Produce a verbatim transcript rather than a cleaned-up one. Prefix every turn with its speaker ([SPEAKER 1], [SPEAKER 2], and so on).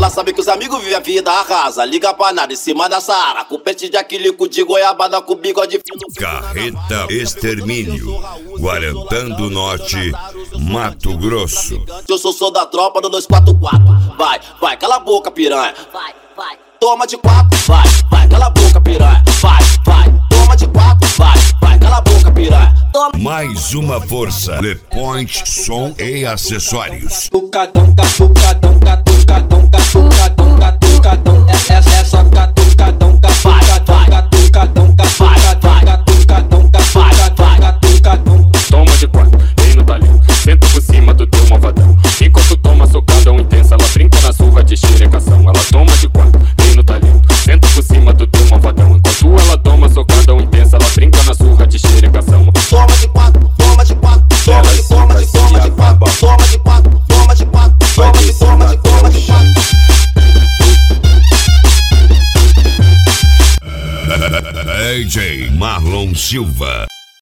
[SPEAKER 1] Já sabe que os amigos vivem a vida arrasa. Liga pra nada em cima da Saara, com pente de aquilico de goiabada, com bigode fino.
[SPEAKER 2] Carreta Extermínio, Guarantã do Norte, Mato Grosso.
[SPEAKER 1] Eu sou sou da tropa do dois quatro quatro. Vai, vai, cala a boca, piranha. Vai, vai, toma de quatro. Vai, vai, cala a boca, piranha. Vai, vai, toma de quatro. Vai, vai, cala a boca, piranha. Toma.
[SPEAKER 2] Mais uma força. Le Point Som e Acessórios.
[SPEAKER 3] Tucadão, catucadão, catucadão, catucadão, catucadão. Essa é só catucadão, catucadão, catucadão, catucadão, catucadão, catucadão, catucadão.
[SPEAKER 4] Toma de quatro, vem no talhão, senta por cima do teu malvadão. Enquanto toma socadão intensa, ela brinca na surra de xerecação. Ela toma de quatro, vem no talhão, senta por cima do teu malvadão. Enquanto ela toma socadão intensa, ela brinca na surra de xerecação.
[SPEAKER 1] Toma de quatro, toma de quatro, toma de, toma de, toma de quatro, toma de quatro, toma de quatro, toma de, toma de, toma de quatro.
[SPEAKER 2] D J Marlon Silva.